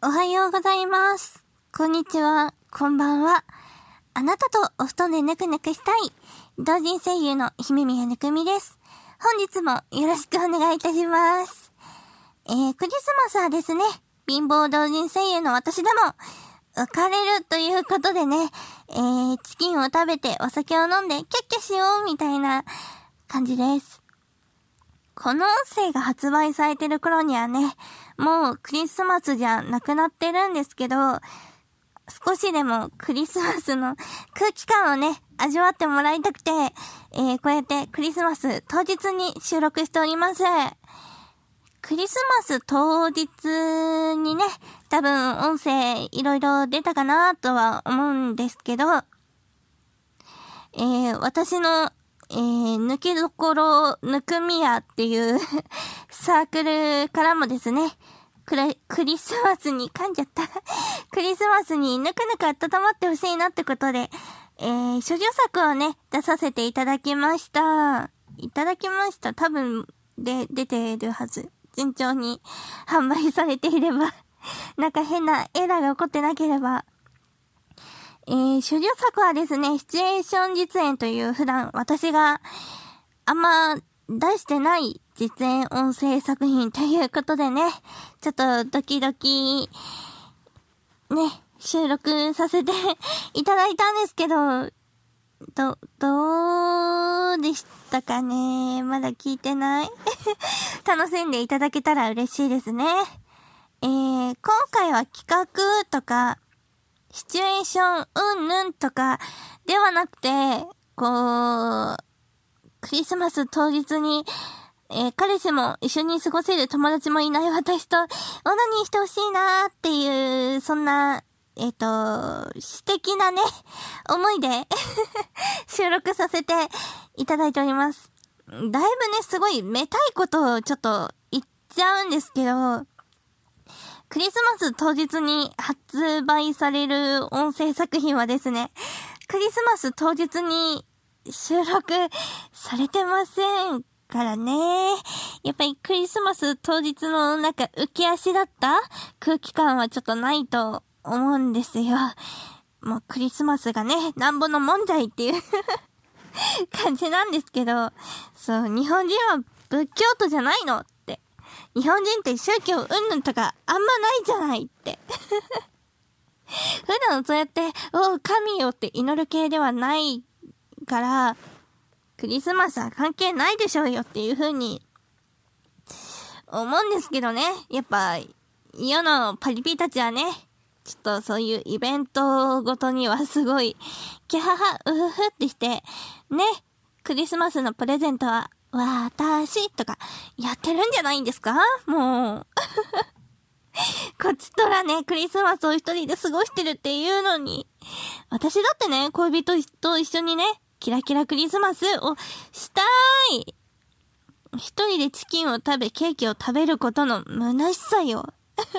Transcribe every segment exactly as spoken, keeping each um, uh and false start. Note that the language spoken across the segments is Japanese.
おはようございます。こんにちは、こんばんは。あなたとお布団でぬくぬくしたい、同人声優の姫宮ぬくみです。本日もよろしくお願いいたします。えー、クリスマスはですね、貧乏同人声優の私でも、浮かれるということでね、えー、チキンを食べてお酒を飲んでキャッキャしようみたいな感じです。この音声が発売されてる頃にはね、もうクリスマスじゃなくなってるんですけど、少しでもクリスマスの空気感をね、味わってもらいたくて、えー、こうやってクリスマス当日に収録しております。クリスマス当日にね、多分音声いろいろ出たかなとは思うんですけど、えー、私のえー、抜きどころぬくみやっていうサークルからもですね、クラクリスマスに噛んじゃったクリスマスにぬくぬく温まってほしいなってことで、えー、処女作をね出させていただきましたいただきました多分で出てるはず。順調に販売されていればなんか変なエラーが起こってなければ。えー、処女作はですね、シチュエーション実演という普段私があんま出してない実演音声作品ということでね、ちょっとドキドキね、収録させていただいたんですけど、ど、どうでしたかね。まだ聞いてない楽しんでいただけたら嬉しいですね。えー、今回は企画とかシチュエーションうんぬんとかではなくて、こう、クリスマス当日に、えー、彼氏も一緒に過ごせる友達もいない私とオナニーしてほしいなーっていう、そんな、えっと、私的なね、思いで収録させていただいております。だいぶね、すごいめたいことをちょっと言っちゃうんですけど、クリスマス当日に発売される音声作品はですね、クリスマス当日に収録されてませんからね。やっぱりクリスマス当日のなんか浮き足だった空気感はちょっとないと思うんですよ。もうクリスマスがね、なんぼのもんじゃいっていう感じなんですけど、そう、日本人は仏教徒じゃないのって。日本人って宗教うんぬんとかあんまないじゃないって普段そうやっておう神よって祈る系ではないから、クリスマスは関係ないでしょうよっていう風に思うんですけどね。やっぱ世のパリピたちはね、ちょっとそういうイベントごとにはすごいキャハハウフフってしてね、クリスマスのプレゼントは私とかやってるんじゃないんですか？もうこっちとらね、クリスマスを一人で過ごしてるっていうのに、私だってね、恋人と一緒にね、キラキラクリスマスをしたい。一人でチキンを食べ、ケーキを食べることの虚しさよ。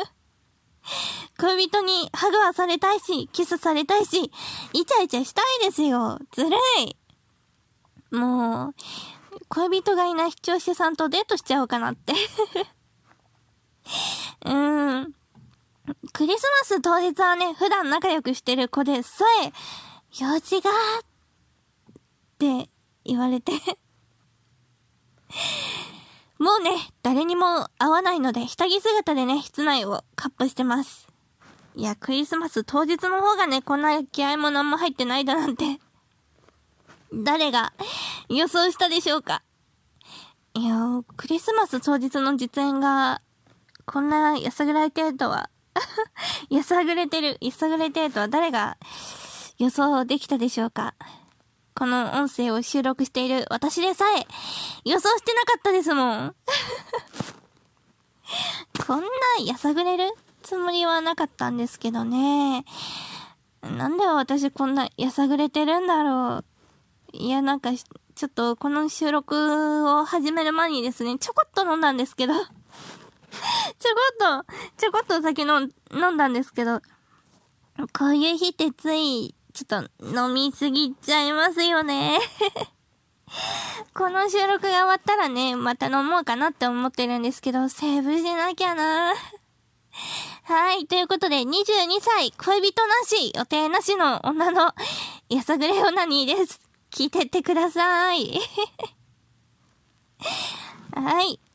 恋人にハグはされたいし、キスされたいし、イチャイチャしたいですよ。ずるい。もう、恋人がいない視聴者さんとデートしちゃおうかなってうーん。クリスマス当日はね、普段仲良くしてる子でさえ、用事がって言われてもうね、誰にも会わないので、下着姿でね、室内をカップしてます。いや、クリスマス当日の方がね、こんな気合も何も入ってないだなんて誰が予想したでしょうか。いやー、クリスマス当日の実演がこんなやさぐられてるとはやさぐれてるやさぐれてるとは誰が予想できたでしょうか。この音声を収録している私でさえ予想してなかったですもんこんなやさぐれるつもりはなかったんですけどね。なんで私こんなやさぐれてるんだろう。いや、なんかちょっとこの収録を始める前にですね、ちょこっと飲んだんですけどちょこっとちょこっとお酒飲ん飲んだんですけど、こういう日ってついちょっと飲みすぎちゃいますよねこの収録が終わったらね、また飲もうかなって思ってるんですけど、セーブしなきゃなはい。ということで、にじゅうにさい、恋人なし、予定なしの女のやさぐれオナニーです。聞いてってください。はい。